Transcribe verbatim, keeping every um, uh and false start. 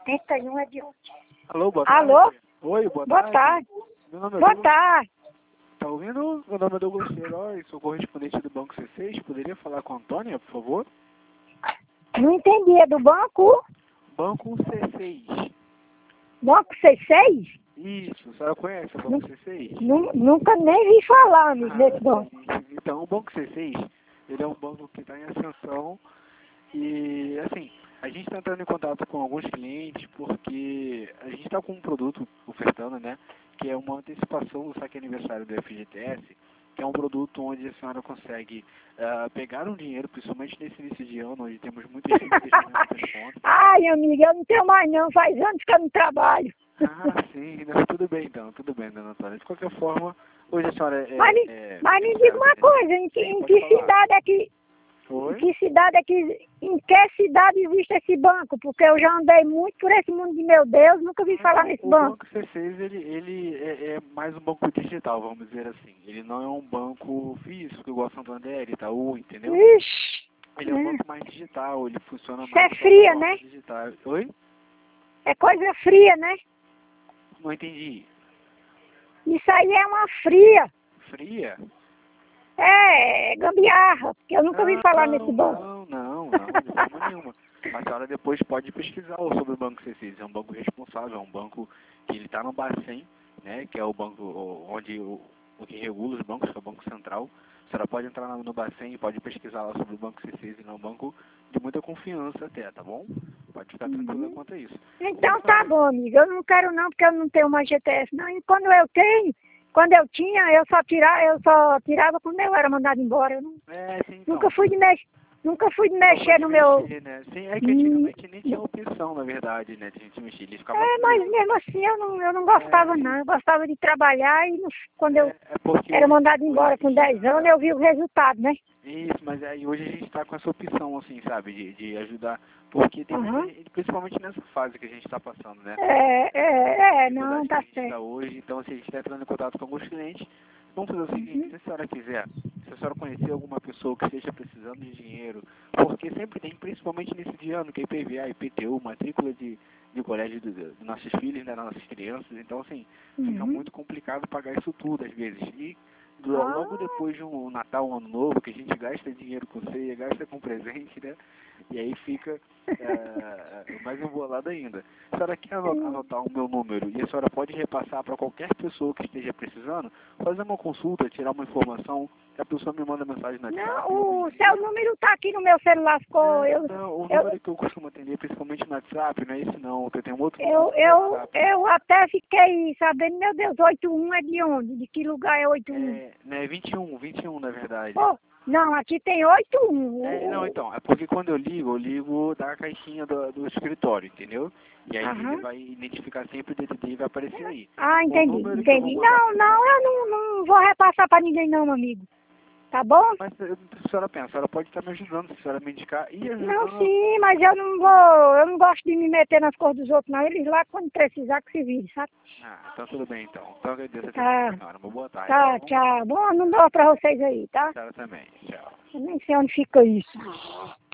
oitenta e um é de ontem. Alô, boa tarde. Alô? Oi, boa, Boa tarde. tarde. Meu nome é Boa Douglas. tarde. Tá ouvindo? Meu nome é Douglas Queiroz, sou correspondente do Banco C seis. Poderia falar com a Antônia, por favor? Não entendi. É do banco? Banco C seis. Banco C seis? Isso, a senhora conhece o Banco C seis? Nu- Nunca nem vi falar, amigo, Ah, desse banco. sim. Então, o Banco C seis, ele é um banco que está em ascensão e, assim, a gente está entrando em contato com alguns clientes porque a gente está com um produto ofertando, né, que é uma antecipação do saque aniversário do F G T S, que é um produto onde a senhora consegue uh, pegar um dinheiro, principalmente nesse início de ano, onde temos muitas dívidas com muitas contas. Ai, amiga, eu não tenho mais não. Faz anos que eu não trabalho. Ah, sim, não, tudo bem então, tudo bem, dona Antônia. De qualquer forma, hoje a senhora é... Mas, me- é, mas me é diga uma serva, coisa, em que, sim, em pode que falar. cidade é que... Em Oi? que cidade é que... Em que cidade existe esse banco? Porque eu já andei muito por esse mundo de meu Deus, nunca vi falar Então, nesse o banco. Banco C seis, ele, ele é, é mais um banco digital, vamos dizer assim. Ele não é um banco físico, igual Santander, Itaú, entendeu? Ixi. Ele é um Hum. banco mais digital, ele funciona Isso mais é de fria, plataformas né? digitais. Oi? É coisa fria, né? Não entendi. Isso aí é uma fria. Fria? É, gambiarra, porque eu nunca vi falar nesse Não, banco. não, não, não, de forma nenhuma. A senhora depois pode pesquisar sobre o Banco C seis. É um banco responsável, é um banco que ele está no Bacen, né, que é o banco onde o, o que regula os bancos, que é o Banco Central. A senhora pode entrar no Bacen e pode pesquisar lá sobre o Banco C seis. Ele é um banco de muita confiança até, tá bom? Pode ficar tranquila Uhum. quanto a isso. Então tá bom, amiga. Eu não quero não, porque eu não tenho mais G T S não. E quando eu tenho, quando eu tinha, eu só tirava, eu só tirava quando eu era mandado embora. Eu não, É, sim, então. nunca fui de mexer, nunca fui de Nunca mexer pode no meu. mexer, né? Sim, é que Hum, antigamente nem tinha opção, na verdade, né, de a gente mexer. Ele ficava É, preso. mas mesmo assim eu não, eu não É, gostava sim. não. Eu gostava de trabalhar e no- quando É, eu é porque era hoje, mandado hoje embora a com gente dez anos, tá... eu vi o resultado, né? Isso, mas aí hoje a gente está com essa opção, assim, sabe, de, de ajudar, porque tem muita Aham. gente, principalmente nessa fase que a gente está passando, né? É, é, é, não, Dificuldade que a tá gente está certo. hoje, então assim, a gente está entrando em contato com alguns clientes. Vamos fazer o seguinte, Uhum. se a senhora quiser, se a senhora conhecer alguma pessoa que esteja precisando de dinheiro, porque sempre tem, principalmente nesse de ano, que é I P V A, I P T U, matrícula de, de colégio dos do nossos filhos, né, das nossas crianças, então assim, fica Uhum. muito complicado pagar isso tudo às vezes. E lo- Ah, logo depois de um Natal, um Ano Novo, que a gente gasta dinheiro com ceia, gasta com presente, né? E aí fica é, mais embolado ainda. A senhora quer ano- anotar o meu número e a senhora pode repassar para qualquer pessoa que esteja precisando, fazer uma consulta, tirar uma informação, a pessoa me manda mensagem no WhatsApp. eu não, me o seu número tá aqui no meu celular, ficou, Não, eu, não, o eu, número que eu costumo atender, principalmente no WhatsApp, não é esse não, que eu tenho outro número eu, no eu, WhatsApp. eu até fiquei sabendo, meu Deus, oito um é de onde? De que lugar é oito um? É, né, vinte e um, vinte e um na verdade. Oh, não, aqui tem oito É, não, um. então, é porque quando eu ligo, eu ligo da caixinha do, do escritório, entendeu? E aí ele Aham. vai identificar sempre o D D D e vai aparecer aí. Ah, O entendi, número que eu vou entendi. mandar Não, pra não, senhora. eu não, não vou repassar pra ninguém não, amigo. Tá bom? Mas eh, a senhora pensa, a senhora pode estar me ajudando, se a senhora me indicar e Não, ajudando. sim, mas eu não vou, eu não gosto de me meter nas cores dos outros, não. Eles lá, quando precisar, que se vire, sabe? Ah, então tudo bem então. Então agradeço a atenção Tá, da senhora. Uma boa tarde, tá tá, bom? tchau. Bom, não dou pra vocês aí, tá? A senhora também. Tchau. Eu nem sei onde fica isso.